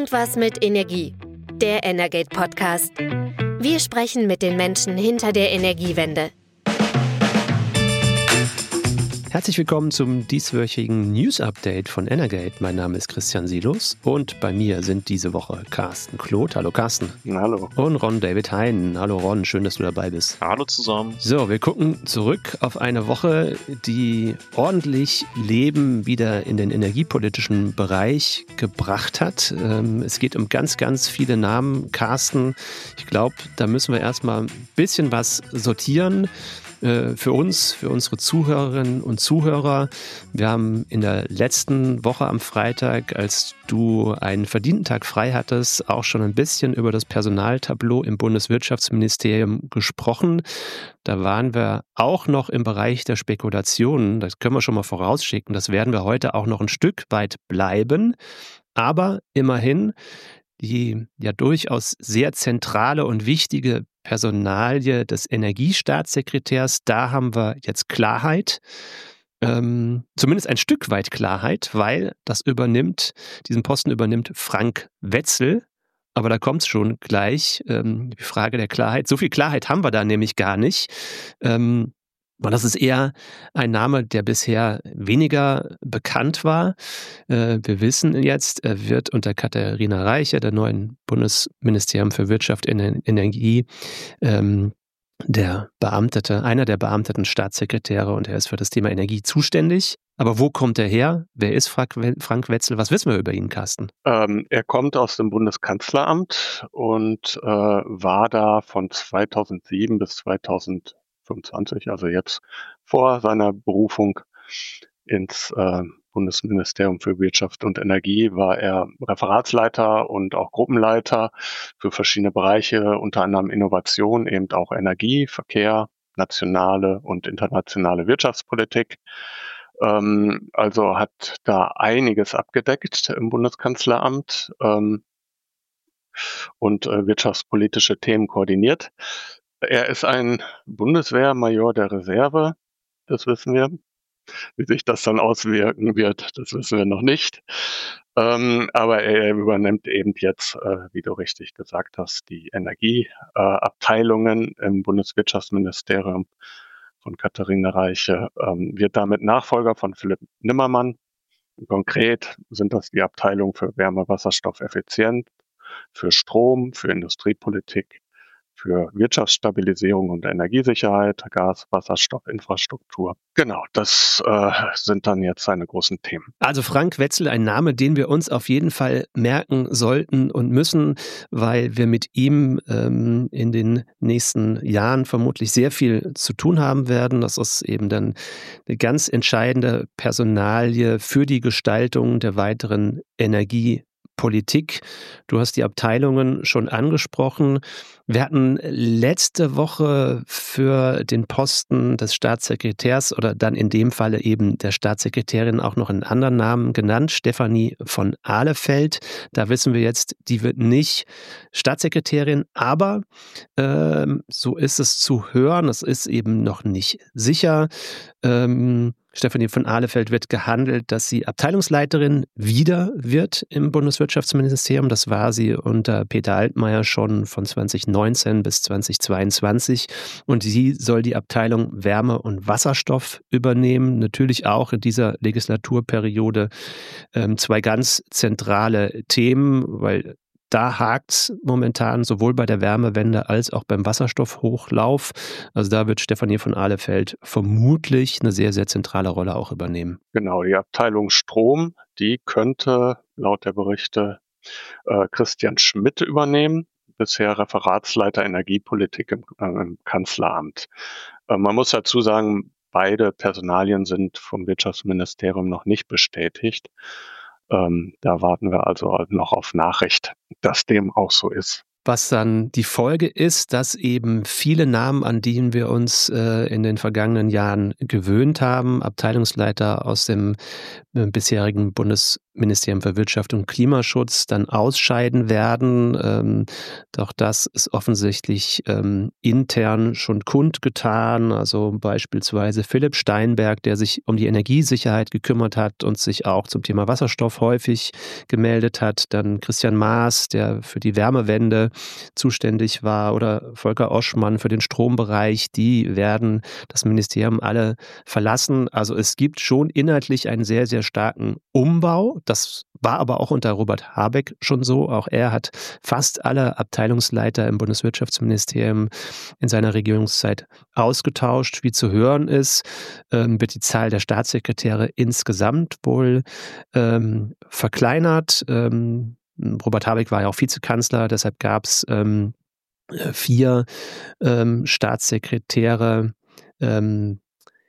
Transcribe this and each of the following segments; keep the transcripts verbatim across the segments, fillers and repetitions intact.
Irgendwas mit Energie. Der Energate Podcast. Wir sprechen mit den Menschen hinter der Energiewende. Herzlich willkommen zum dieswöchigen News-Update von Energate. Mein Name ist Christian Silos und bei mir sind diese Woche Carsten Kloth. Hallo Carsten. Hallo. Und Ron David Hein. Hallo Ron, schön, dass du dabei bist. Hallo zusammen. So, wir gucken zurück auf eine Woche, die ordentlich Leben wieder in den energiepolitischen Bereich gebracht hat. Es geht um ganz, ganz viele Namen. Carsten, ich glaube, da müssen wir erstmal ein bisschen was sortieren. Für uns, für unsere Zuhörerinnen und Zuhörer. Wir haben in der letzten Woche am Freitag, als du einen verdienten Tag frei hattest, auch schon ein bisschen über das Personaltableau im Bundeswirtschaftsministerium gesprochen. Da waren wir auch noch im Bereich der Spekulationen. Das können wir schon mal vorausschicken. Das werden wir heute auch noch ein Stück weit bleiben. Aber immerhin, die ja durchaus sehr zentrale und wichtige Personalie des Energiestaatssekretärs, da haben wir jetzt Klarheit, ähm, zumindest ein Stück weit Klarheit, weil das übernimmt, diesen Posten übernimmt Frank Wetzel. Aber da kommt es schon gleich, ähm, die Frage der Klarheit. So viel Klarheit haben wir da nämlich gar nicht. Ähm, Und das ist eher ein Name, der bisher weniger bekannt war. Wir wissen jetzt, er wird unter Katharina Reiche, der neuen Bundesministerium für Wirtschaft und Energie, der Beamtete, einer der beamteten Staatssekretäre, und er ist für das Thema Energie zuständig. Aber wo kommt er her? Wer ist Frank Wetzel? Was wissen wir über ihn, Carsten? Ähm, er kommt aus dem Bundeskanzleramt und äh, war da von zweitausendsieben bis zweitausendfünfundzwanzig, also jetzt vor seiner Berufung ins äh, Bundesministerium für Wirtschaft und Energie, war er Referatsleiter und auch Gruppenleiter für verschiedene Bereiche, unter anderem Innovation, eben auch Energie, Verkehr, nationale und internationale Wirtschaftspolitik. Ähm, also hat da einiges abgedeckt im Bundeskanzleramt ähm, und äh, wirtschaftspolitische Themen koordiniert. Er ist ein Bundeswehrmajor der Reserve, das wissen wir. Wie sich das dann auswirken wird, das wissen wir noch nicht. Ähm, aber er übernimmt eben jetzt, äh, wie du richtig gesagt hast, die Energieabteilungen äh, im Bundeswirtschaftsministerium von Katharina Reiche, ähm, wird damit Nachfolger von Philipp Nimmermann. Konkret sind das die Abteilungen für Wärme, Wasserstoff, Effizienz, für Strom, für Industriepolitik, für Wirtschaftsstabilisierung und Energiesicherheit, Gas, Wasserstoff, Infrastruktur. Genau, das äh, sind dann jetzt seine großen Themen. Also Frank Wetzel, ein Name, den wir uns auf jeden Fall merken sollten und müssen, weil wir mit ihm ähm, in den nächsten Jahren vermutlich sehr viel zu tun haben werden. Das ist eben dann eine ganz entscheidende Personalie für die Gestaltung der weiteren Energie. Politik. Du hast die Abteilungen schon angesprochen. Wir hatten letzte Woche für den Posten des Staatssekretärs oder dann in dem Falle eben der Staatssekretärin auch noch einen anderen Namen genannt, Stefanie von Ahlefeld. Da wissen wir jetzt, die wird nicht Staatssekretärin, aber äh, so ist es zu hören, es ist eben noch nicht sicher. Ähm, Stefanie von Ahlefeld wird gehandelt, dass sie Abteilungsleiterin wieder wird im Bundeswirtschaftsministerium. Das war sie unter Peter Altmaier schon von zweitausendneunzehn bis zweitausendzweiundzwanzig. Und sie soll die Abteilung Wärme und Wasserstoff übernehmen. Natürlich auch in dieser Legislaturperiode ähm, zwei ganz zentrale Themen, weil da hakt es momentan sowohl bei der Wärmewende als auch beim Wasserstoffhochlauf. Also da wird Stefanie von Ahlefeld vermutlich eine sehr, sehr zentrale Rolle auch übernehmen. Genau, die Abteilung Strom, die könnte laut der Berichte äh, Christian Schmidt übernehmen, bisher Referatsleiter Energiepolitik im, äh, im Kanzleramt. Äh, man muss dazu sagen, beide Personalien sind vom Wirtschaftsministerium noch nicht bestätigt. Ähm, da warten wir also noch auf Nachricht, dass dem auch so ist. Was dann die Folge ist, dass eben viele Namen, an denen wir uns äh, in den vergangenen Jahren gewöhnt haben, Abteilungsleiter aus dem äh, bisherigen Bundes Ministerium für Wirtschaft und Klimaschutz dann ausscheiden werden. Ähm, doch das ist offensichtlich ähm, intern schon kundgetan. Also beispielsweise Philipp Steinberg, der sich um die Energiesicherheit gekümmert hat und sich auch zum Thema Wasserstoff häufig gemeldet hat. Dann Christian Maas, der für die Wärmewende zuständig war, oder Volker Oschmann für den Strombereich. Die werden das Ministerium alle verlassen. Also es gibt schon inhaltlich einen sehr, sehr starken Umbau. Das war aber auch unter Robert Habeck schon so. Auch er hat fast alle Abteilungsleiter im Bundeswirtschaftsministerium in seiner Regierungszeit ausgetauscht. Wie zu hören ist, ähm, wird die Zahl der Staatssekretäre insgesamt wohl ähm, verkleinert. Ähm, Robert Habeck war ja auch Vizekanzler, deshalb gab es ähm, vier ähm, Staatssekretäre ähm,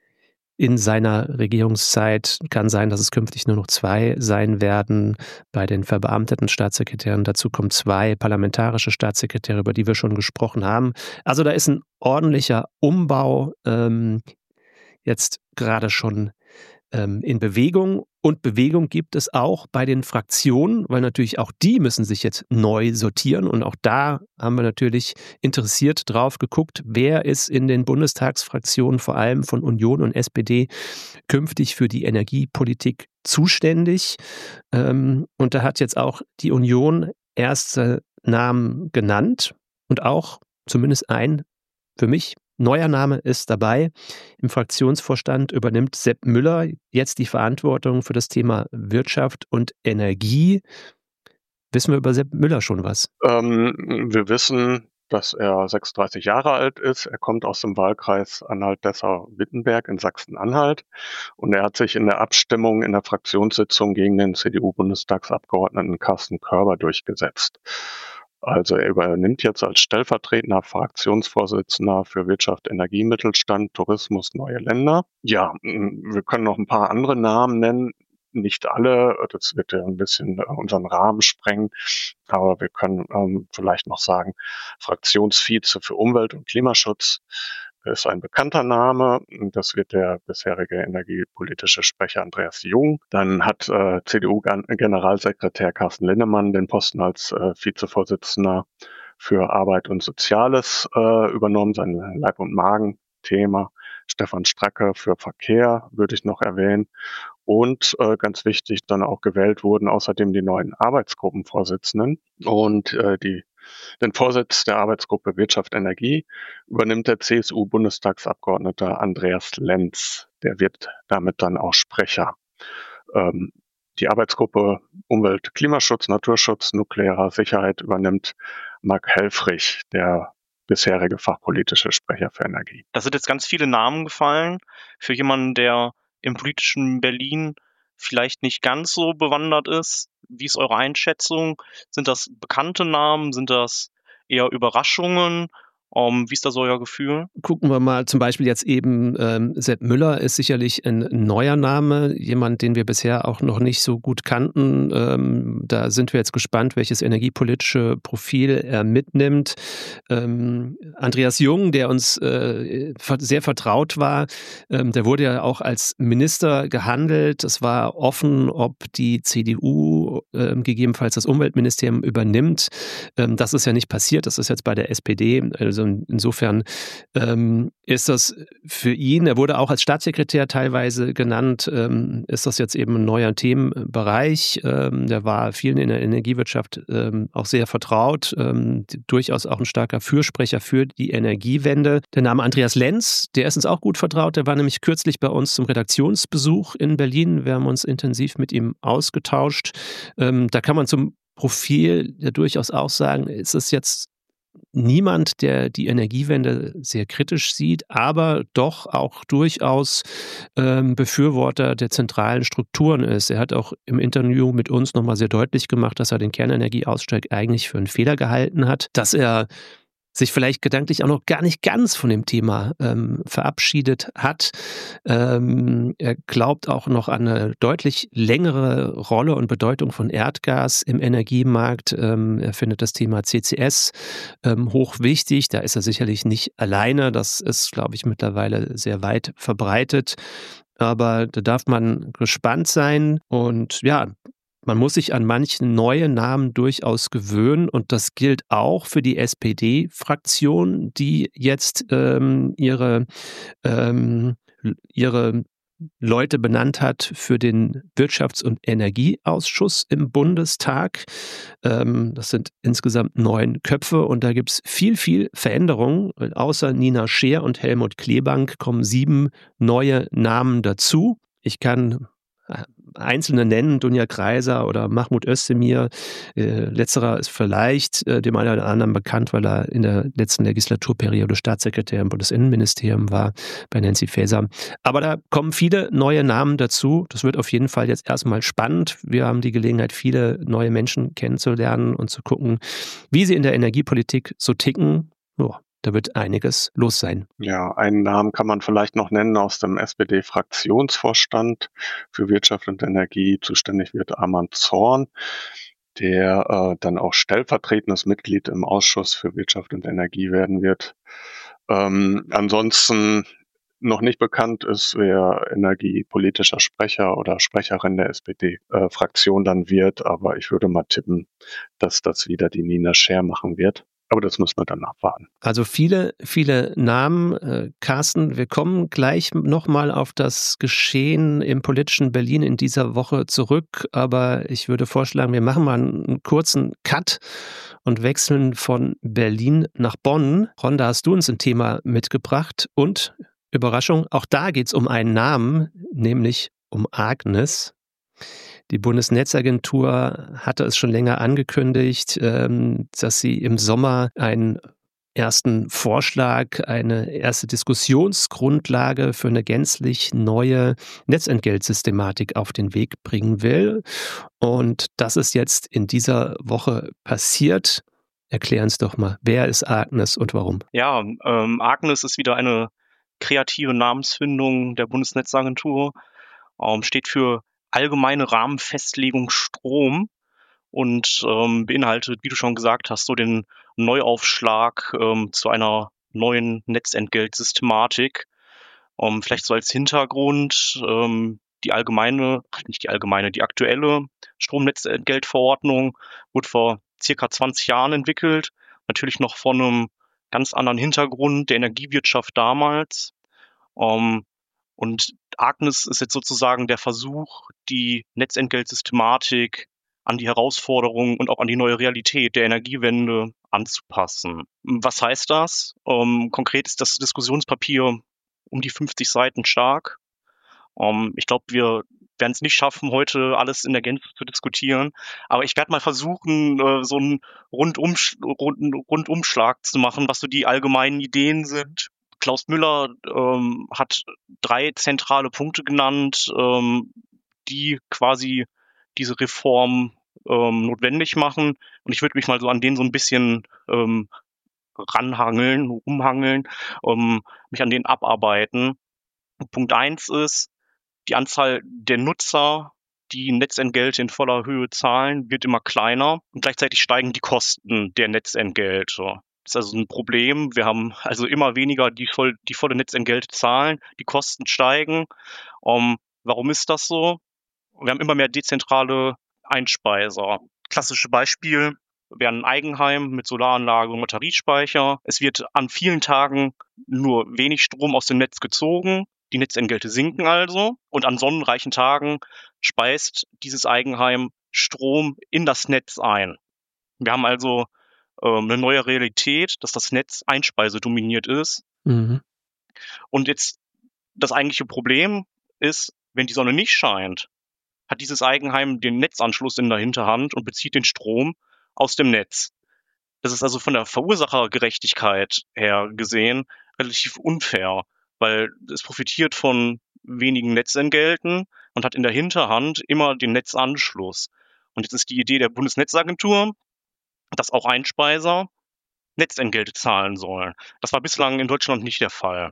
in seiner Regierungszeit. Kann sein, dass es künftig nur noch zwei sein werden. Bei den verbeamteten Staatssekretären dazu kommen zwei parlamentarische Staatssekretäre, über die wir schon gesprochen haben. Also da ist ein ordentlicher Umbau ähm, jetzt gerade schon ähm, in Bewegung. Und Bewegung gibt es auch bei den Fraktionen, weil natürlich auch die müssen sich jetzt neu sortieren. Und auch da haben wir natürlich interessiert drauf geguckt, wer ist in den Bundestagsfraktionen, vor allem von Union und S P D, künftig für die Energiepolitik zuständig. Und da hat jetzt auch die Union erste Namen genannt und auch zumindest ein für mich neuer Name ist dabei. Im Fraktionsvorstand übernimmt Sepp Müller jetzt die Verantwortung für das Thema Wirtschaft und Energie. Wissen wir über Sepp Müller schon was? Ähm, wir wissen, dass er sechsunddreißig Jahre alt ist. Er kommt aus dem Wahlkreis Anhalt-Dessau-Wittenberg in Sachsen-Anhalt. Und er hat sich in der Abstimmung in der Fraktionssitzung gegen den C D U-Bundestagsabgeordneten Carsten Körber durchgesetzt. Also er übernimmt jetzt als stellvertretender Fraktionsvorsitzender für Wirtschaft, Energie, Mittelstand, Tourismus, neue Länder. Ja, wir können noch ein paar andere Namen nennen. Nicht alle, das wird ja ein bisschen unseren Rahmen sprengen, aber wir können ähm, vielleicht noch sagen, Fraktionsvize für Umwelt und Klimaschutz ist ein bekannter Name. Das wird der bisherige energiepolitische Sprecher Andreas Jung. Dann hat äh, C D U-Generalsekretär Carsten Linnemann den Posten als äh, Vizevorsitzender für Arbeit und Soziales äh, übernommen, sein Leib- und Magen-Thema. Stefan Stracke für Verkehr würde ich noch erwähnen. Und äh, ganz wichtig, dann auch gewählt wurden außerdem die neuen Arbeitsgruppenvorsitzenden. Und äh, die, den Vorsitz der Arbeitsgruppe Wirtschaft Energie übernimmt der C S U-Bundestagsabgeordnete Andreas Lenz. Der wird damit dann auch Sprecher. Ähm, die Arbeitsgruppe Umwelt, Klimaschutz, Naturschutz, nuklearer Sicherheit übernimmt Marc Helfrich, der bisherige fachpolitische Sprecher für Energie. Da sind jetzt ganz viele Namen gefallen. Für jemanden, der im politischen Berlin vielleicht nicht ganz so bewandert ist. Wie ist eure Einschätzung? Sind das bekannte Namen? Sind das eher Überraschungen? Um, wie ist da so euer Gefühl? Gucken wir mal zum Beispiel jetzt eben, ähm, Sepp Müller ist sicherlich ein neuer Name, jemand, den wir bisher auch noch nicht so gut kannten. Ähm, da sind wir jetzt gespannt, welches energiepolitische Profil er mitnimmt. Ähm, Andreas Jung, der uns äh, sehr vertraut war, ähm, der wurde ja auch als Minister gehandelt. Es war offen, ob die C D U äh, gegebenenfalls das Umweltministerium übernimmt. Ähm, das ist ja nicht passiert, das ist jetzt bei der S P D, also insofern ähm, ist das für ihn, er wurde auch als Staatssekretär teilweise genannt, ähm, ist das jetzt eben ein neuer Themenbereich. Ähm, der war vielen in der Energiewirtschaft ähm, auch sehr vertraut, ähm, durchaus auch ein starker Fürsprecher für die Energiewende. Der Name Andreas Lenz, der ist uns auch gut vertraut, der war nämlich kürzlich bei uns zum Redaktionsbesuch in Berlin. Wir haben uns intensiv mit ihm ausgetauscht. Ähm, da kann man zum Profil ja durchaus auch sagen, ist es jetzt niemand, der die Energiewende sehr kritisch sieht, aber doch auch durchaus ähm, Befürworter der zentralen Strukturen ist. Er hat auch im Interview mit uns nochmal sehr deutlich gemacht, dass er den Kernenergieausstieg eigentlich für einen Fehler gehalten hat, dass er sich vielleicht gedanklich auch noch gar nicht ganz von dem Thema ähm, verabschiedet hat. Ähm, er glaubt auch noch an eine deutlich längere Rolle und Bedeutung von Erdgas im Energiemarkt. Ähm, er findet das Thema C C S ähm, hochwichtig. Da ist er sicherlich nicht alleine. Das ist, glaube ich, mittlerweile sehr weit verbreitet. Aber da darf man gespannt sein. Und ja, man muss sich an manche neue Namen durchaus gewöhnen und das gilt auch für die S P D-Fraktion, die jetzt ähm, ihre, ähm, ihre Leute benannt hat für den Wirtschafts- und Energieausschuss im Bundestag. Ähm, das sind insgesamt neun Köpfe und da gibt es viel, viel Veränderung. Außer Nina Scheer und Helmut Kleebank kommen sieben neue Namen dazu. Ich kann Einzelne nennen, Dunja Kreiser oder Mahmoud Özdemir. Äh, letzterer ist vielleicht äh, dem einen oder anderen bekannt, weil er in der letzten Legislaturperiode Staatssekretär im Bundesinnenministerium war bei Nancy Faeser. Aber da kommen viele neue Namen dazu. Das wird auf jeden Fall jetzt erstmal spannend. Wir haben die Gelegenheit, viele neue Menschen kennenzulernen und zu gucken, wie sie in der Energiepolitik so ticken. Oh, da wird einiges los sein. Ja, einen Namen kann man vielleicht noch nennen aus dem S P D-Fraktionsvorstand für Wirtschaft und Energie. Zuständig wird Arman Zorn, der äh, dann auch stellvertretendes Mitglied im Ausschuss für Wirtschaft und Energie werden wird. Ähm, ansonsten noch nicht bekannt ist, wer energiepolitischer Sprecher oder Sprecherin der S P D-Fraktion dann wird, aber ich würde mal tippen, dass das wieder die Nina Scheer machen wird. Aber das muss man dann abwarten. Also viele, viele Namen. Äh, Carsten, wir kommen gleich nochmal auf das Geschehen im politischen Berlin in dieser Woche zurück. Aber ich würde vorschlagen, wir machen mal einen kurzen Cut und wechseln von Berlin nach Bonn. Ron, da hast du uns ein Thema mitgebracht. Und Überraschung, auch da geht es um einen Namen, nämlich um Agnes. Die Bundesnetzagentur hatte es schon länger angekündigt, dass sie im Sommer einen ersten Vorschlag, eine erste Diskussionsgrundlage für eine gänzlich neue Netzentgeltsystematik auf den Weg bringen will. Und das ist jetzt in dieser Woche passiert. Erklär uns doch mal, wer ist Agnes und warum? Ja, ähm, Agnes ist wieder eine kreative Namensfindung der Bundesnetzagentur, ähm, steht für allgemeine Rahmenfestlegung Strom und ähm, beinhaltet, wie du schon gesagt hast, so den Neuaufschlag ähm, zu einer neuen Netzentgeltsystematik. Ähm, vielleicht so als Hintergrund ähm, die allgemeine, nicht die allgemeine, die aktuelle Stromnetzentgeltverordnung wurde vor circa zwanzig Jahren entwickelt, natürlich noch von einem ganz anderen Hintergrund der Energiewirtschaft damals. Ähm, Und Agnes ist jetzt sozusagen der Versuch, die Netzentgeltsystematik an die Herausforderungen und auch an die neue Realität der Energiewende anzupassen. Was heißt das? Ähm, konkret ist das Diskussionspapier um die fünfzig Seiten stark. Ähm, ich glaube, wir werden es nicht schaffen, heute alles in der Gänze zu diskutieren. Aber ich werde mal versuchen, äh, so einen Rundum, Rund, Rundumschlag zu machen, was so die allgemeinen Ideen sind. Klaus Müller ähm, hat drei zentrale Punkte genannt, ähm, die quasi diese Reform ähm, notwendig machen. Und ich würde mich mal so an denen so ein bisschen ähm, ranhangeln, umhangeln, ähm, mich an denen abarbeiten. Punkt eins ist, die Anzahl der Nutzer, die Netzentgelte in voller Höhe zahlen, wird immer kleiner und gleichzeitig steigen die Kosten der Netzentgelte. Das ist also ein Problem. Wir haben also immer weniger, die, voll, die volle Netzentgelte zahlen, die Kosten steigen. Um, warum ist das so? Wir haben immer mehr dezentrale Einspeiser. Klassische Beispiel wäre ein Eigenheim mit Solaranlage und Batteriespeicher. Es wird an vielen Tagen nur wenig Strom aus dem Netz gezogen. Die Netzentgelte sinken also. Und an sonnenreichen Tagen speist dieses Eigenheim Strom in das Netz ein. Wir haben also eine neue Realität, dass das Netz einspeisedominiert ist. Mhm. Und jetzt das eigentliche Problem ist, wenn die Sonne nicht scheint, hat dieses Eigenheim den Netzanschluss in der Hinterhand und bezieht den Strom aus dem Netz. Das ist also von der Verursachergerechtigkeit her gesehen relativ unfair, weil es profitiert von wenigen Netzentgelten und hat in der Hinterhand immer den Netzanschluss. Und jetzt ist die Idee der Bundesnetzagentur, dass auch Einspeiser Netzentgelte zahlen sollen. Das war bislang in Deutschland nicht der Fall.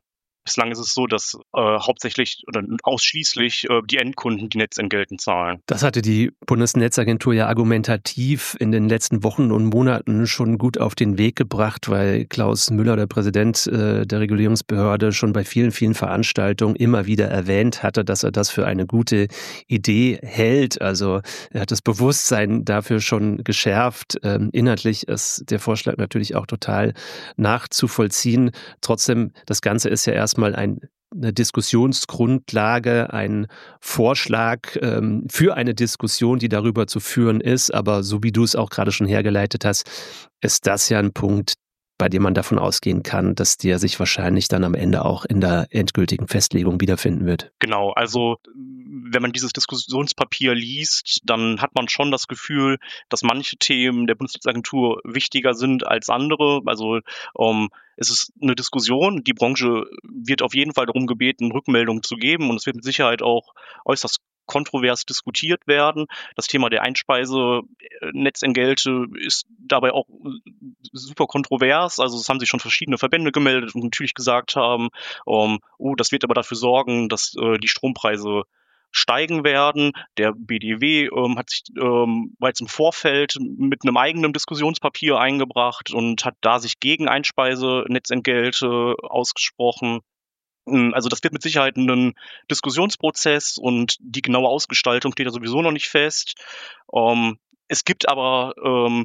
Bislang ist es so, dass äh, hauptsächlich oder ausschließlich äh, die Endkunden die Netzentgelte zahlen. Das hatte die Bundesnetzagentur ja argumentativ in den letzten Wochen und Monaten schon gut auf den Weg gebracht, weil Klaus Müller, der Präsident äh, der Regulierungsbehörde, schon bei vielen, vielen Veranstaltungen immer wieder erwähnt hatte, dass er das für eine gute Idee hält. Also er hat das Bewusstsein dafür schon geschärft. Ähm, inhaltlich ist der Vorschlag natürlich auch total nachzuvollziehen. Trotzdem, das Ganze ist ja erstmal ein eine Diskussionsgrundlage, ein Vorschlag ähm, für eine Diskussion, die darüber zu führen ist. Aber so wie du es auch gerade schon hergeleitet hast, ist das ja ein Punkt, bei dem man davon ausgehen kann, dass der sich wahrscheinlich dann am Ende auch in der endgültigen Festlegung wiederfinden wird. Genau, also wenn man dieses Diskussionspapier liest, dann hat man schon das Gefühl, dass manche Themen der Bundesnetzagentur wichtiger sind als andere. Also um, es ist eine Diskussion, die Branche wird auf jeden Fall darum gebeten, Rückmeldungen zu geben und es wird mit Sicherheit auch äußerst kontrovers diskutiert werden. Das Thema der Einspeisenetzentgelte ist dabei auch super kontrovers. Also es haben sich schon verschiedene Verbände gemeldet und natürlich gesagt haben, um, oh, das wird aber dafür sorgen, dass äh, die Strompreise steigen werden. Der B D W ähm, hat sich ähm, bereits im Vorfeld mit einem eigenen Diskussionspapier eingebracht und hat da sich gegen Einspeisenetzentgelte ausgesprochen. Also das wird mit Sicherheit ein Diskussionsprozess und die genaue Ausgestaltung steht ja sowieso noch nicht fest. Ähm, es gibt aber ähm,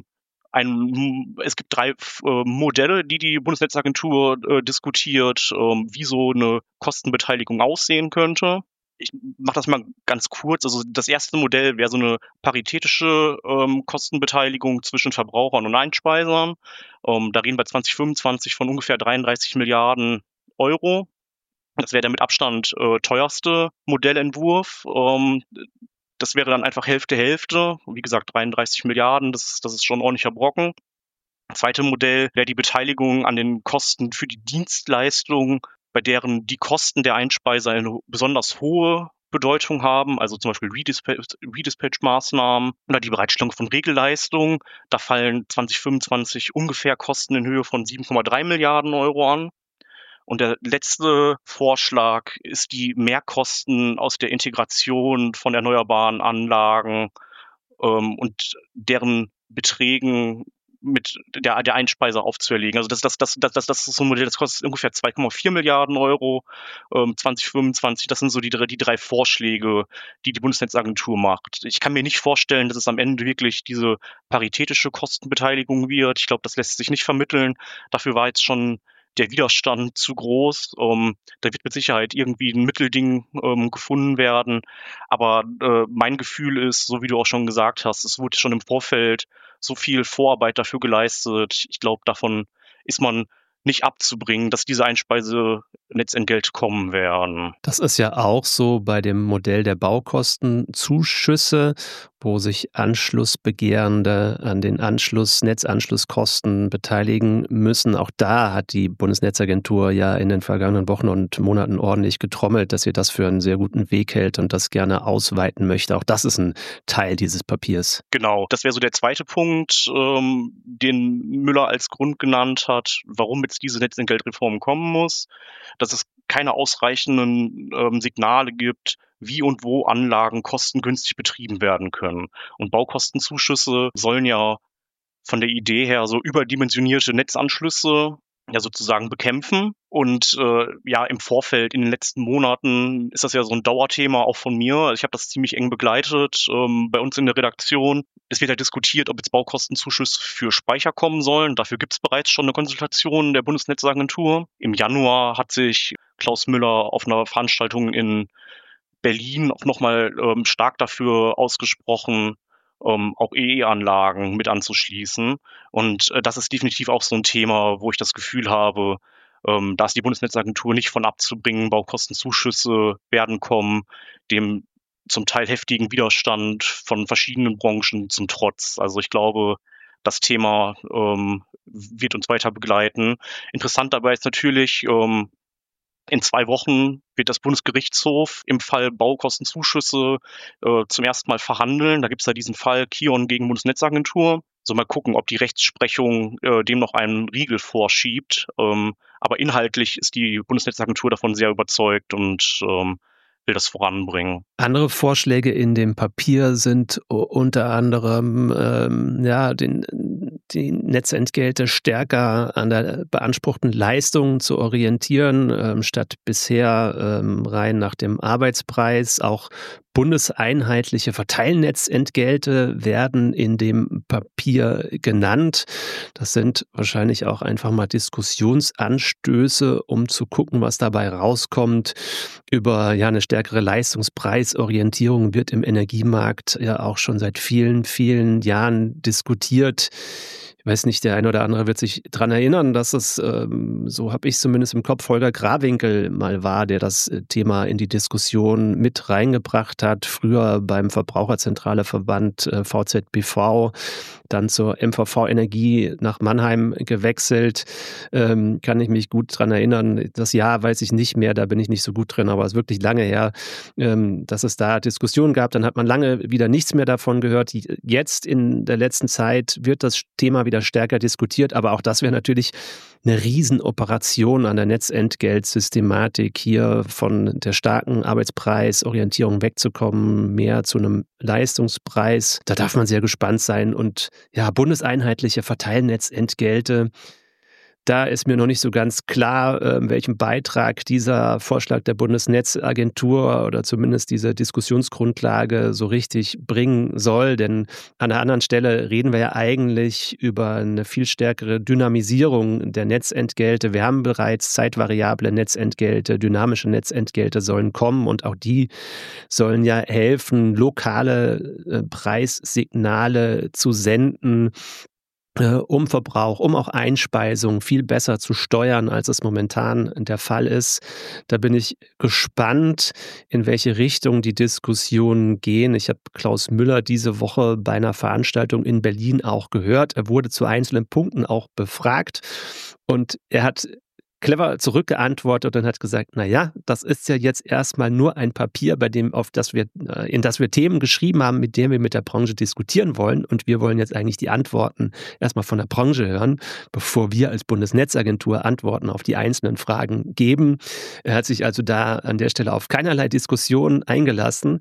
ein, es gibt drei äh, Modelle, die die Bundesnetzagentur äh, diskutiert, ähm, wie so eine Kostenbeteiligung aussehen könnte. Ich mache das mal ganz kurz. Also das erste Modell wäre so eine paritätische ähm, Kostenbeteiligung zwischen Verbrauchern und Einspeisern. Ähm, da reden wir zwanzig fünfundzwanzig von ungefähr dreiunddreißig Milliarden Euro. Das wäre der mit Abstand äh, teuerste Modellentwurf. Ähm, das wäre dann einfach Hälfte, Hälfte. Wie gesagt, dreiunddreißig Milliarden, das ist, das ist schon ein ordentlicher Brocken. Das zweite Modell wäre die Beteiligung an den Kosten für die Dienstleistung, bei deren die Kosten der Einspeiser eine besonders hohe Bedeutung haben, also zum Beispiel Redispatch- Redispatch-Maßnahmen oder die Bereitstellung von Regelleistungen. Da fallen zwanzig fünfundzwanzig ungefähr Kosten in Höhe von sieben Komma drei Milliarden Euro an. Und der letzte Vorschlag ist die Mehrkosten aus der Integration von erneuerbaren Anlagen ähm, und deren Beträgen mit der, der Einspeiser aufzuerlegen. Also das, das, das, das, das, das ist so ein Modell, das kostet ungefähr zwei Komma vier Milliarden Euro ähm, zwanzig fünfundzwanzig. Das sind so die, die drei Vorschläge, die die Bundesnetzagentur macht. Ich kann mir nicht vorstellen, dass es am Ende wirklich diese paritätische Kostenbeteiligung wird. Ich glaube, das lässt sich nicht vermitteln. Dafür war jetzt schon der Widerstand zu groß. Ähm, da wird mit Sicherheit irgendwie ein Mittelding ähm, gefunden werden. Aber äh, mein Gefühl ist, so wie du auch schon gesagt hast, es wurde schon im Vorfeld so viel Vorarbeit dafür geleistet. Ich glaube, davon ist man nicht abzubringen, dass diese Einspeisenetzentgelte kommen werden. Das ist ja auch so bei dem Modell der Baukostenzuschüsse, wo sich Anschlussbegehrende an den Anschluss, Netzanschlusskosten beteiligen müssen. Auch da hat die Bundesnetzagentur ja in den vergangenen Wochen und Monaten ordentlich getrommelt, dass sie das für einen sehr guten Weg hält und das gerne ausweiten möchte. Auch das ist ein Teil dieses Papiers. Genau, das wäre so der zweite Punkt, ähm, den Müller als Grund genannt hat, warum jetzt diese Netzentgeltreform kommen muss, dass es keine ausreichenden ähm, Signale gibt, wie und wo Anlagen kostengünstig betrieben werden können. Und Baukostenzuschüsse sollen ja von der Idee her so überdimensionierte Netzanschlüsse ja sozusagen bekämpfen. Und äh, ja, im Vorfeld in den letzten Monaten ist das ja so ein Dauerthema auch von mir. Ich habe das ziemlich eng begleitet ähm, bei uns in der Redaktion. Es wird ja diskutiert, ob jetzt Baukostenzuschüsse für Speicher kommen sollen. Dafür gibt es bereits schon eine Konsultation der Bundesnetzagentur. Im Januar hat sich Klaus Müller auf einer Veranstaltung in Berlin auch nochmal ähm, stark dafür ausgesprochen, ähm, auch E E-Anlagen mit anzuschließen. Und äh, das ist definitiv auch so ein Thema, wo ich das Gefühl habe, ähm, da ist die Bundesnetzagentur nicht von abzubringen. Baukostenzuschüsse werden kommen, dem zum Teil heftigen Widerstand von verschiedenen Branchen zum Trotz. Also ich glaube, das Thema ähm, wird uns weiter begleiten. Interessant dabei ist natürlich, ähm, in zwei Wochen wird das Bundesgerichtshof im Fall Baukostenzuschüsse äh, zum ersten Mal verhandeln. Da gibt es ja diesen Fall Kion gegen Bundesnetzagentur. So mal gucken, ob die Rechtsprechung äh, dem noch einen Riegel vorschiebt. Ähm, aber inhaltlich ist die Bundesnetzagentur davon sehr überzeugt und ähm, will das voranbringen. Andere Vorschläge in dem Papier sind unter anderem ähm, ja, den, die Netzentgelte stärker an der beanspruchten Leistung zu orientieren, ähm, statt bisher ähm, rein nach dem Arbeitspreis. Auch bundeseinheitliche Verteilnetzentgelte werden in dem Papier genannt. Das sind wahrscheinlich auch einfach mal Diskussionsanstöße, um zu gucken, was dabei rauskommt. Über ja, eine stärkere Leistungspreisorientierung wird im Energiemarkt ja auch schon seit vielen, vielen Jahren diskutiert. Ich weiß nicht, der eine oder andere wird sich daran erinnern, dass es, ähm, so habe ich zumindest im Kopf, Holger Grawinkel mal war, der das Thema in die Diskussion mit reingebracht hat. Früher beim Verbraucherzentrale-Verband äh, V Z B V, dann zur M V V Energie nach Mannheim gewechselt. Ähm, kann ich mich gut daran erinnern. Das Jahr weiß ich nicht mehr, da bin ich nicht so gut drin, aber es ist wirklich lange her, ähm, dass es da Diskussionen gab. Dann hat man lange wieder nichts mehr davon gehört. Jetzt in der letzten Zeit wird das Thema wieder stärker diskutiert, aber auch das wäre natürlich eine Riesenoperation an der Netzentgeltsystematik, hier von der starken Arbeitspreisorientierung wegzukommen, mehr zu einem Leistungspreis. Da darf man sehr gespannt sein. Und ja, bundeseinheitliche Verteilnetzentgelte, da ist mir noch nicht so ganz klar, welchen Beitrag dieser Vorschlag der Bundesnetzagentur oder zumindest diese Diskussionsgrundlage so richtig bringen soll. Denn an der anderen Stelle reden wir ja eigentlich über eine viel stärkere Dynamisierung der Netzentgelte. Wir haben bereits zeitvariable Netzentgelte, dynamische Netzentgelte sollen kommen und auch die sollen ja helfen, lokale Preissignale zu senden, um Verbrauch, um auch Einspeisung viel besser zu steuern, als es momentan der Fall ist. Da bin ich gespannt, in welche Richtung die Diskussionen gehen. Ich habe Klaus Müller diese Woche bei einer Veranstaltung in Berlin auch gehört. Er wurde zu einzelnen Punkten auch befragt und er hat clever zurückgeantwortet und hat gesagt, na ja, das ist ja jetzt erstmal nur ein Papier, bei dem, auf das wir, in das wir Themen geschrieben haben, mit denen wir mit der Branche diskutieren wollen. Und wir wollen jetzt eigentlich die Antworten erstmal von der Branche hören, bevor wir als Bundesnetzagentur Antworten auf die einzelnen Fragen geben. Er hat sich also da an der Stelle auf keinerlei Diskussion eingelassen.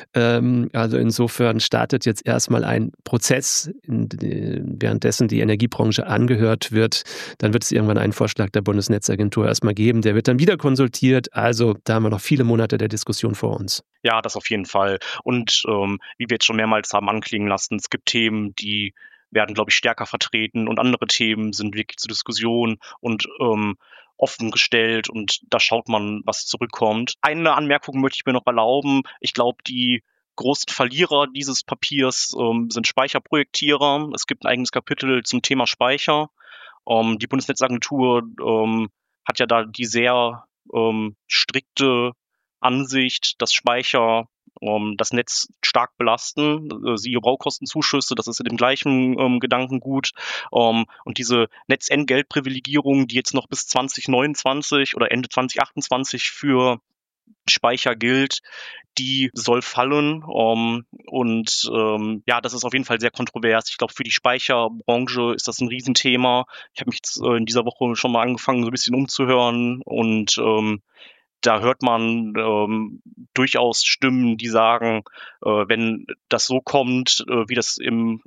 Ähm, also insofern startet jetzt erstmal ein Prozess, in, währenddessen die Energiebranche angehört wird. Dann wird es irgendwann einen Vorschlag der Bundesnetzagentur erstmal geben, der wird dann wieder konsultiert, also da haben wir noch viele Monate der Diskussion vor uns. Ja, das auf jeden Fall. Und ähm, wie wir jetzt schon mehrmals haben anklingen lassen, es gibt Themen, die werden, glaube ich, stärker vertreten und andere Themen sind wirklich zur Diskussion und ähm, offen gestellt und da schaut man, was zurückkommt. Eine Anmerkung möchte ich mir noch erlauben. Ich glaube, die großen Verlierer dieses Papiers ähm, sind Speicherprojektierer. Es gibt ein eigenes Kapitel zum Thema Speicher. Um, die Bundesnetzagentur um, hat ja da die sehr um, strikte Ansicht, dass Speicher um, das Netz stark belasten, äh, siehe Baukostenzuschüsse, das ist in dem gleichen um, Gedankengut. Um, und diese Netzentgeltprivilegierung, die jetzt noch bis zwanzig neunundzwanzig oder Ende zwanzig achtundzwanzig für Speicher gilt, die soll fallen. Um, und um, ja, das ist auf jeden Fall sehr kontrovers. Ich glaube, für die Speicherbranche ist das ein Riesenthema. Ich habe mich jetzt äh, in dieser Woche schon mal angefangen, so ein bisschen umzuhören und um, da hört man ähm, durchaus Stimmen, die sagen, äh, wenn das so kommt, äh, wie das im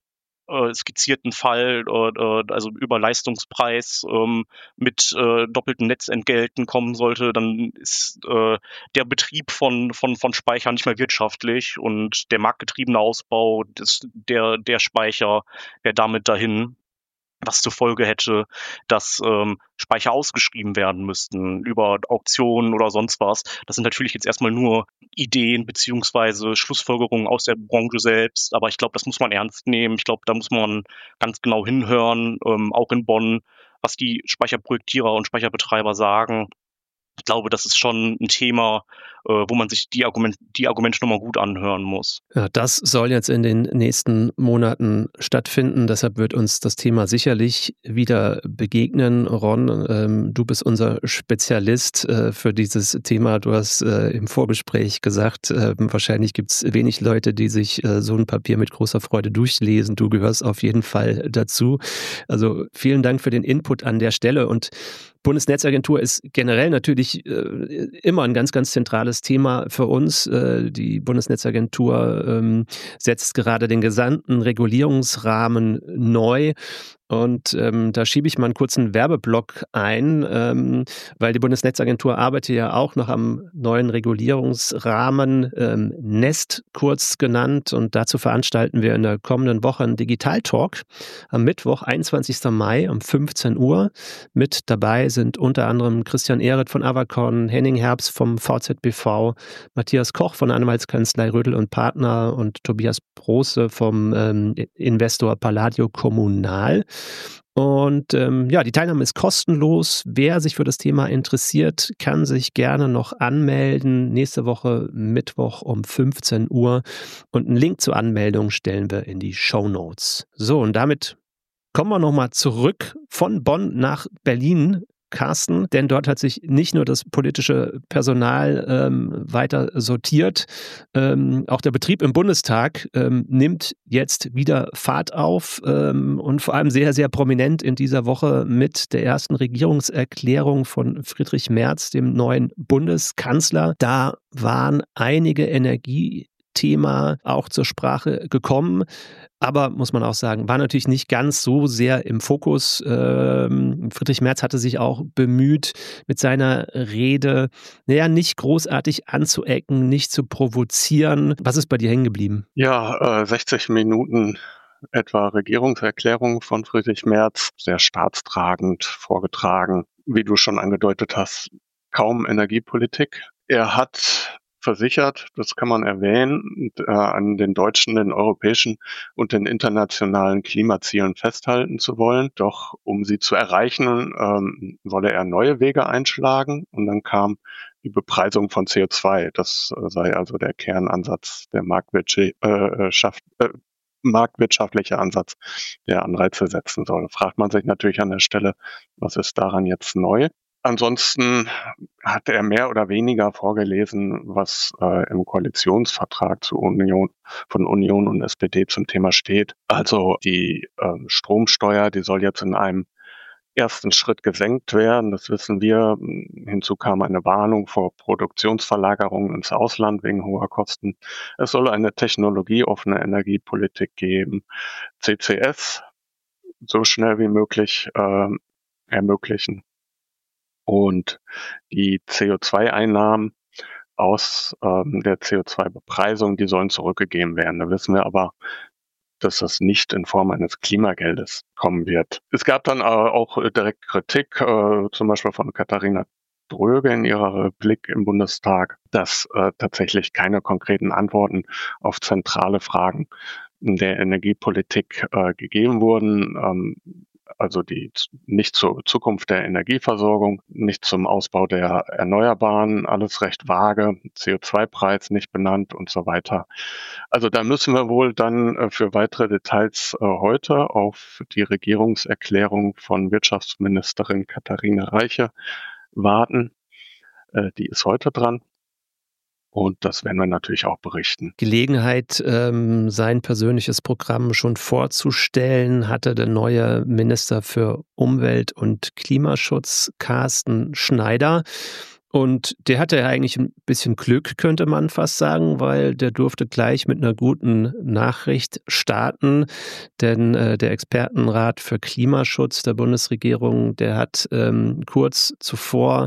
äh, skizzierten Fall, äh, also über Leistungspreis ähm, mit äh, doppelten Netzentgelten kommen sollte, dann ist äh, der Betrieb von, von, von Speichern nicht mehr wirtschaftlich und der marktgetriebene Ausbau des, der, der Speicher wäre damit dahin, was zur Folge hätte, dass ähm, Speicher ausgeschrieben werden müssten über Auktionen oder sonst was. Das sind natürlich jetzt erstmal nur Ideen beziehungsweise Schlussfolgerungen aus der Branche selbst, aber ich glaube, das muss man ernst nehmen. Ich glaube, da muss man ganz genau hinhören, ähm, auch in Bonn, was die Speicherprojektierer und Speicherbetreiber sagen. Ich glaube, das ist schon ein Thema, äh, wo man sich die, Argument, die Argumente nochmal gut anhören muss. Ja, das soll jetzt in den nächsten Monaten stattfinden. Deshalb wird uns das Thema sicherlich wieder begegnen. Ron, ähm, du bist unser Spezialist äh, für dieses Thema. Du hast äh, im Vorgespräch gesagt, äh, wahrscheinlich gibt es wenig Leute, die sich äh, so ein Papier mit großer Freude durchlesen. Du gehörst auf jeden Fall dazu. Also vielen Dank für den Input an der Stelle. Und Bundesnetzagentur ist generell natürlich äh, immer ein ganz, ganz zentrales Thema für uns. Äh, die Bundesnetzagentur ähm, setzt gerade den gesamten Regulierungsrahmen neu. Und ähm, da schiebe ich mal einen kurzen Werbeblock ein, ähm, weil die Bundesnetzagentur arbeitet ja auch noch am neuen Regulierungsrahmen, ähm, Nest kurz genannt. Und dazu veranstalten wir in der kommenden Woche einen Digital-Talk am Mittwoch, einundzwanzigsten Mai um fünfzehn Uhr. Mit dabei sind unter anderem Christian Ehret von Avacon, Henning Herbst vom V Z B V, Matthias Koch von Anwaltskanzlei Rödel und Partner und Tobias Brose vom ähm, Investor Palladio Kommunal. Und ähm, ja, die Teilnahme ist kostenlos. Wer sich für das Thema interessiert, kann sich gerne noch anmelden. Nächste Woche Mittwoch um fünfzehn Uhr. Und einen Link zur Anmeldung stellen wir in die Shownotes. So, und damit kommen wir nochmal zurück von Bonn nach Berlin. Carsten, denn dort hat sich nicht nur das politische Personal ähm, weiter sortiert, ähm, auch der Betrieb im Bundestag ähm, nimmt jetzt wieder Fahrt auf ähm, und vor allem sehr, sehr prominent in dieser Woche mit der ersten Regierungserklärung von Friedrich Merz, dem neuen Bundeskanzler. Da waren einige Energiethema auch zur Sprache gekommen. Aber, muss man auch sagen, war natürlich nicht ganz so sehr im Fokus. Ähm, Friedrich Merz hatte sich auch bemüht, mit seiner Rede, naja, nicht großartig anzuecken, nicht zu provozieren. Was ist bei dir hängen geblieben? Ja, äh, sechzig Minuten etwa Regierungserklärung von Friedrich Merz, sehr staatstragend vorgetragen. Wie du schon angedeutet hast, kaum Energiepolitik. Er hat versichert, das kann man erwähnen, äh, an den deutschen, den europäischen und den internationalen Klimazielen festhalten zu wollen. Doch um sie zu erreichen, ähm, wolle er neue Wege einschlagen. Und dann kam die Bepreisung von C O zwei. Das äh, sei also der Kernansatz der Marktwirtschaft, äh, marktwirtschaftliche Ansatz, der Anreize setzen soll. Fragt man sich natürlich an der Stelle, was ist daran jetzt neu? Ansonsten hat er mehr oder weniger vorgelesen, was äh, im Koalitionsvertrag zu Union, von Union und S P D zum Thema steht. Also die äh, Stromsteuer, die soll jetzt in einem ersten Schritt gesenkt werden. Das wissen wir. Hinzu kam eine Warnung vor Produktionsverlagerungen ins Ausland wegen hoher Kosten. Es soll eine technologieoffene Energiepolitik geben. C C S so schnell wie möglich äh, ermöglichen. Und die C O zwei Einnahmen aus ähm, der C O zwei Bepreisung, die sollen zurückgegeben werden. Da wissen wir aber, dass das nicht in Form eines Klimageldes kommen wird. Es gab dann äh, auch direkt Kritik, äh, zum Beispiel von Katharina Dröge in ihrer Replik im Bundestag, dass äh, tatsächlich keine konkreten Antworten auf zentrale Fragen der Energiepolitik äh, gegeben wurden. Ähm, Also die nicht zur Zukunft der Energieversorgung, nicht zum Ausbau der Erneuerbaren, alles recht vage, C O zwei Preis nicht benannt und so weiter. Also da müssen wir wohl dann äh, für weitere Details äh, heute auf die Regierungserklärung von Wirtschaftsministerin Katharina Reiche warten. Äh, die ist heute dran. Und das werden wir natürlich auch berichten. Gelegenheit, ähm, sein persönliches Programm schon vorzustellen, hatte der neue Minister für Umwelt und Klimaschutz, Carsten Schneider. Und der hatte ja eigentlich ein bisschen Glück, könnte man fast sagen, weil der durfte gleich mit einer guten Nachricht starten. Denn äh, der Expertenrat für Klimaschutz der Bundesregierung, der hat ähm, kurz zuvor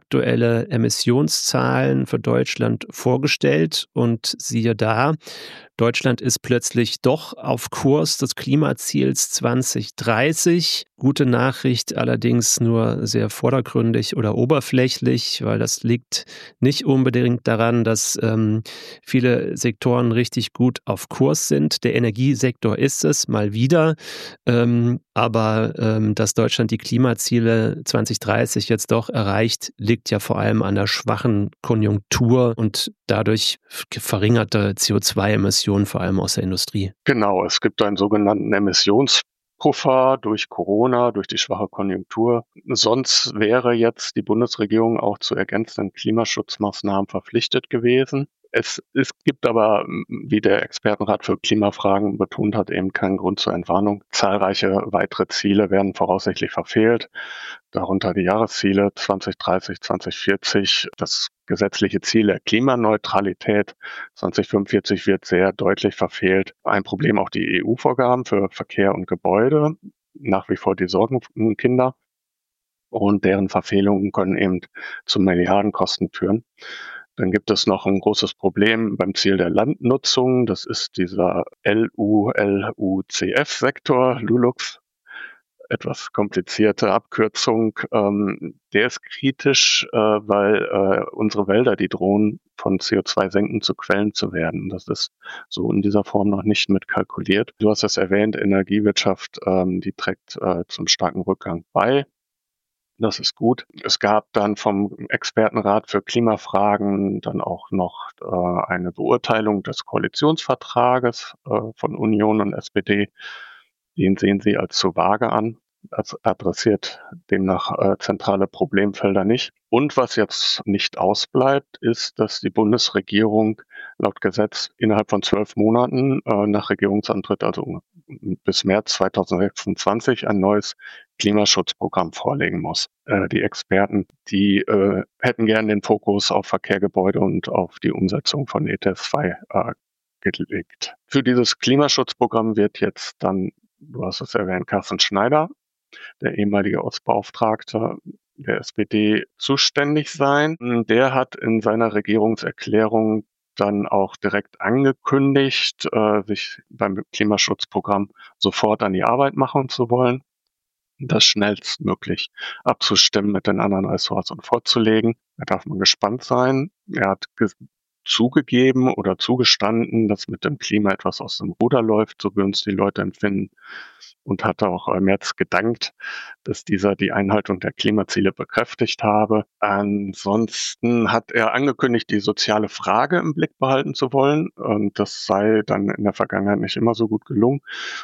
aktuelle Emissionszahlen für Deutschland vorgestellt. Und siehe da, Deutschland ist plötzlich doch auf Kurs des Klimaziels zwanzig dreißig. Gute Nachricht, allerdings nur sehr vordergründig oder oberflächlich, weil das liegt nicht unbedingt daran, dass ähm, viele Sektoren richtig gut auf Kurs sind. Der Energiesektor ist es, mal wieder. Ähm, aber ähm, dass Deutschland die Klimaziele zwanzig dreißig jetzt doch erreicht, liegt ja vor allem an der schwachen Konjunktur und dadurch verringerte C O zwei Emissionen, vor allem aus der Industrie. Genau, es gibt einen sogenannten Emissionspuffer durch Corona, durch die schwache Konjunktur. Sonst wäre jetzt die Bundesregierung auch zu ergänzenden Klimaschutzmaßnahmen verpflichtet gewesen. Es, es gibt aber, wie der Expertenrat für Klimafragen betont hat, eben keinen Grund zur Entwarnung. Zahlreiche weitere Ziele werden voraussichtlich verfehlt, darunter die Jahresziele zwanzig dreißig, zwanzig vierzig. Das gesetzliche Ziel der Klimaneutralität zwanzig fünfundvierzig wird sehr deutlich verfehlt. Ein Problem auch die E U-Vorgaben für Verkehr und Gebäude, nach wie vor die Sorgenkinder. Und deren Verfehlungen können eben zu Milliardenkosten führen. Dann gibt es noch ein großes Problem beim Ziel der Landnutzung. Das ist dieser L U L U C F-Sektor, LULUCF, etwas komplizierte Abkürzung. Ähm, der ist kritisch, äh, weil äh, unsere Wälder, die drohen, von C O zwei Senken zu Quellen zu werden. Das ist so in dieser Form noch nicht mit kalkuliert. Du hast es erwähnt, Energiewirtschaft, ähm, die trägt äh, zum starken Rückgang bei. Das ist gut. Es gab dann vom Expertenrat für Klimafragen dann auch noch äh, eine Beurteilung des Koalitionsvertrages äh, von Union und S P D. Den sehen sie als zu vage an. Das adressiert demnach äh, zentrale Problemfelder nicht. Und was jetzt nicht ausbleibt, ist, dass die Bundesregierung laut Gesetz innerhalb von zwölf Monaten äh, nach Regierungsantritt, also bis März zweitausendsechsundzwanzig, ein neues Klimaschutzprogramm vorlegen muss. Äh, die Experten, die äh, hätten gern den Fokus auf Verkehr, Gebäude und auf die Umsetzung von E T S zwei äh, gelegt. Für dieses Klimaschutzprogramm wird jetzt dann, du hast es erwähnt, Carsten Schneider, der ehemalige Ostbeauftragte der S P D, zuständig sein. Der hat in seiner Regierungserklärung dann auch direkt angekündigt, äh, sich beim Klimaschutzprogramm sofort an die Arbeit machen zu wollen, das schnellstmöglich abzustimmen mit den anderen Ressorts und vorzulegen. Da darf man gespannt sein. Er hat ge- zugegeben oder zugestanden, dass mit dem Klima etwas aus dem Ruder läuft, so wie uns die Leute empfinden, und hat auch im März gedankt, dass dieser die Einhaltung der Klimaziele bekräftigt habe. Ansonsten hat er angekündigt, die soziale Frage im Blick behalten zu wollen, und das sei dann in der Vergangenheit nicht immer so gut gelungen.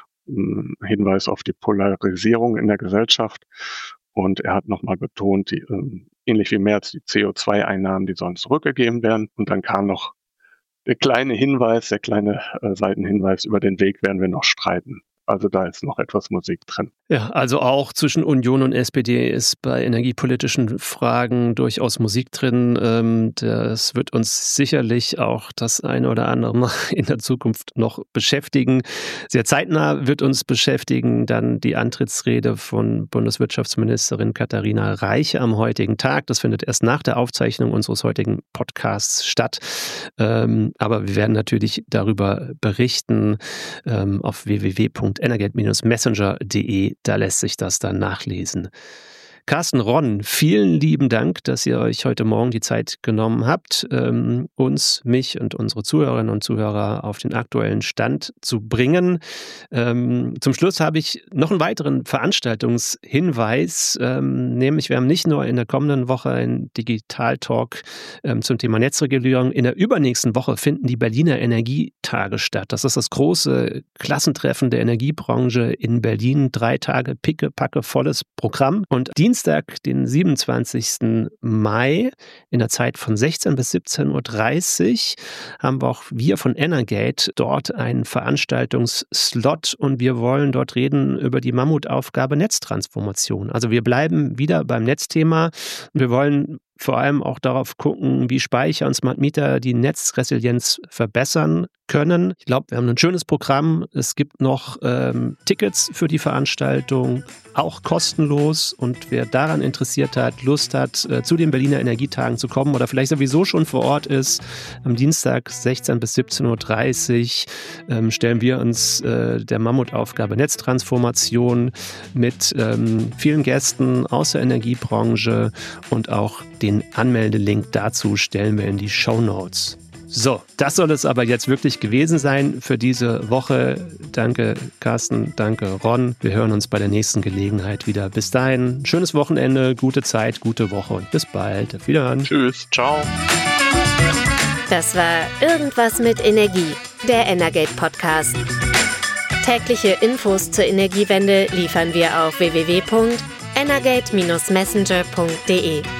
Ein Hinweis auf die Polarisierung in der Gesellschaft. Und er hat nochmal betont, die, äh, ähnlich wie März, die C O zwei Einnahmen, die sollen zurückgegeben werden. Und dann kam noch der kleine Hinweis, der kleine äh, Seitenhinweis, über den Weg werden wir noch streiten. Also da ist noch etwas Musik drin. Ja, also auch zwischen Union und S P D ist bei energiepolitischen Fragen durchaus Musik drin. Das wird uns sicherlich auch das eine oder andere Mal in der Zukunft noch beschäftigen. Sehr zeitnah wird uns beschäftigen dann die Antrittsrede von Bundeswirtschaftsministerin Katharina Reiche am heutigen Tag. Das findet erst nach der Aufzeichnung unseres heutigen Podcasts statt. Aber wir werden natürlich darüber berichten auf w w w punkt energate Bindestrich messenger punkt de. Da lässt sich das dann nachlesen. Carsten Ronn, vielen lieben Dank, dass ihr euch heute Morgen die Zeit genommen habt, ähm, uns, mich und unsere Zuhörerinnen und Zuhörer auf den aktuellen Stand zu bringen. Ähm, zum Schluss habe ich noch einen weiteren Veranstaltungshinweis, ähm, nämlich wir haben nicht nur in der kommenden Woche einen Digital-Talk ähm, zum Thema Netzregulierung, in der übernächsten Woche finden die Berliner Energietage statt. Das ist das große Klassentreffen der Energiebranche in Berlin. Drei Tage picke-packe volles Programm. Und Dienstag Dienstag, den siebenundzwanzigsten Mai, in der Zeit von sechzehn bis siebzehn Uhr dreißig, haben wir auch wir von Energate dort einen Veranstaltungsslot und wir wollen dort reden über die Mammutaufgabe Netztransformation. Also wir bleiben wieder beim Netzthema und wir wollen vor allem auch darauf gucken, wie Speicher und Smart Meter die Netzresilienz verbessern können. Ich glaube, wir haben ein schönes Programm. Es gibt noch ähm, Tickets für die Veranstaltung, auch kostenlos. Und wer daran interessiert hat, Lust hat, äh, zu den Berliner Energietagen zu kommen oder vielleicht sowieso schon vor Ort ist, am Dienstag sechzehn bis siebzehn Uhr dreißig ähm, stellen wir uns äh, der Mammutaufgabe Netztransformation mit ähm, vielen Gästen aus der Energiebranche, und auch den Anmeldelink dazu stellen wir in die Shownotes. So, das soll es aber jetzt wirklich gewesen sein für diese Woche. Danke Carsten, danke Ron. Wir hören uns bei der nächsten Gelegenheit wieder. Bis dahin, schönes Wochenende, gute Zeit, gute Woche und bis bald. Auf Wiederhören. Tschüss, ciao. Das war Irgendwas mit Energie, der Energate Podcast. Tägliche Infos zur Energiewende liefern wir auf w w w punkt energate Bindestrich messenger punkt d e.